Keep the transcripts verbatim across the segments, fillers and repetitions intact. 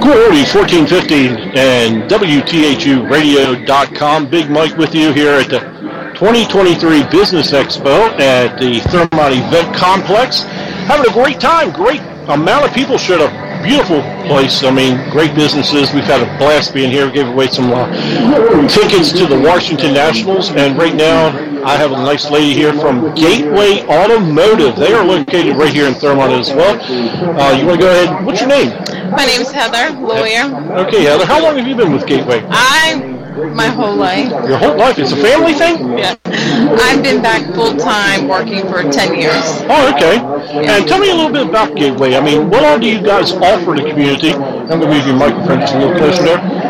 Cool Oldies fourteen fifty and W T H U radio dot com. Big Mike with you here at the twenty twenty-three Business Expo at the Thermont Event Complex. Having a great time. Great amount of people showed up. Beautiful place. I mean, great businesses. We've had a blast being here. We gave away some uh, tickets to the Washington Nationals. And right now, I have a nice lady here from Gateway Automotive. They are located right here in Thermont as well. Uh, you want to go ahead? What's your name? My name's Heather, lawyer. Okay, Heather. How long have you been with Gateway? I, my whole life. Your whole life? It's a family thing? Yeah. I've been back full-time working for ten years. Oh, okay. Yeah. And tell me a little bit about Gateway. I mean, what all do you guys offer the community? I'm going to move your microphone just a little closer there.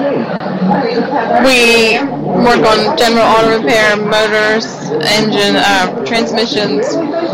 We work on general auto repair, motors, engine, uh, transmissions,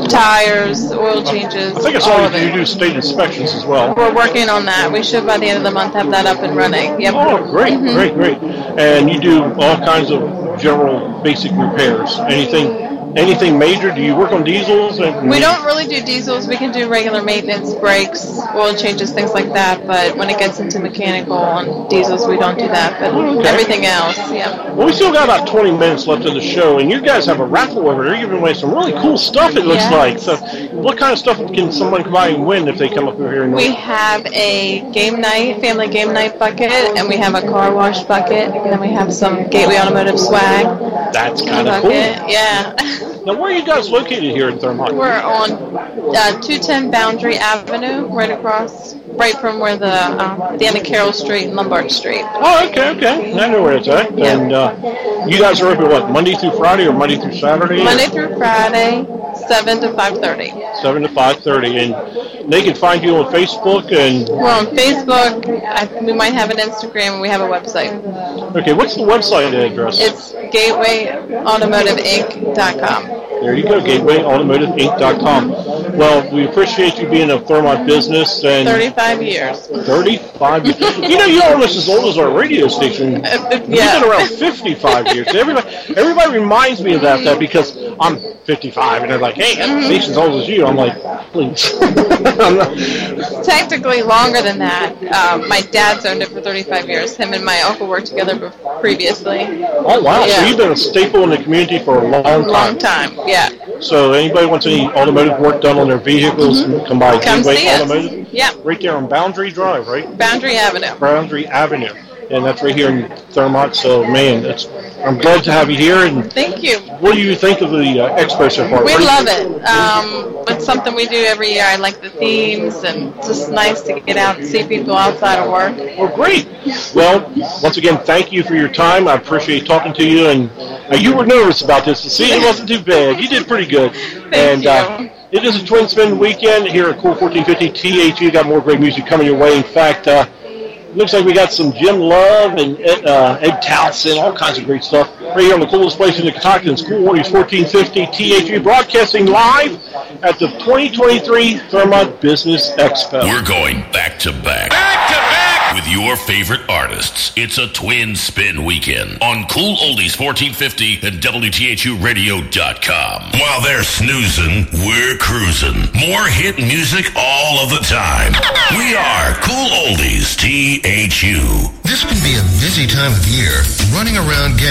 tires, oil changes. I think I saw you do state inspections as well. We're working on that. We should by the end of the month have that up and running. Yep. Oh, great, mm-hmm. great, great. And you do all kinds of general basic repairs. Anything anything major? Do you work on diesels? We don't really do diesels. We can do regular maintenance, brakes, oil changes, things like that. But when it gets into mechanical on diesels, we don't do that. But okay. Everything else, yeah. Well, we still got about twenty minutes left of the show, and you guys have a raffle over there. You're giving away some really cool stuff, it looks yes. like. So what kind of stuff can someone come by and win if they come up over here? And we have a game night, family game night bucket, and we have a car wash bucket, and then we have some Gateway Automotive swag. That's kind of cool. Yeah. Now, where are you guys located here in Thermont? We're on uh, two ten Boundary Avenue, right across, right from where the, um, the end of Carroll Street and Lombard Street. Oh, okay, okay. I know where it's at. Yeah. And uh, you guys are open, what, Monday through Friday or Monday through Saturday? Monday through Friday, seven to five thirty. seven to five thirty. And they can find you on Facebook and... We're on Facebook. I, we might have an Instagram, and we have a website. Okay, what's the website address? It's gateway automotive inc dot com. There you go, gateway automotive inc dot com. Well, we appreciate you being a Thermont business. And thirty-five years. thirty-five years. You know, you're almost as old as our radio station. Uh, You've yeah. been around fifty-five years. Everybody, everybody reminds me of that, that because I'm fifty-five, and they're like, hey, that station's as old as you. I'm like, please. I'm not. Technically longer than that. Uh, my dad's owned it for thirty-five years. Him and my uncle worked together previously. Oh, wow. Yeah. So you've been a staple in the community for a long time. Long time, yeah. So anybody wants any automotive work done on their vehicles, mm-hmm. come by come Gateway see Automotive. Us. Yeah. Right there on Boundary Drive, right? Boundary Avenue. Boundary Avenue. And that's right here in Thermont. So, man, it's, I'm glad to have you here. And thank you. What do you think of the uh, expo so far? We love it. Um, it's something we do every year. I like the themes, and it's just nice to get out and see people outside of work. Well, great. Well, once again, thank you for your time. I appreciate talking to you. And uh, you were nervous about this. The season wasn't too bad. You did pretty good. Thank and, you. Uh, it is a Twin Spin weekend here at Cool fourteen fifty T H U. Got more great music coming your way. In fact, uh, looks like we got some Jim Love and uh, Ed Townsend, all kinds of great stuff. Right here on the coolest place in the Catoctin, Cool Oldies fourteen fifty T H U, broadcasting live at the twenty twenty-three Thermont Business Expo. We're going back to back. Back to back! With your favorite artists. It's a Twin Spin weekend on Cool Oldies fourteen fifty and W T H U radio dot com. While they're snoozing, we're cruising. More hit music all of the time. We are Cool Oldies T H U. This can be a busy time of year. Running around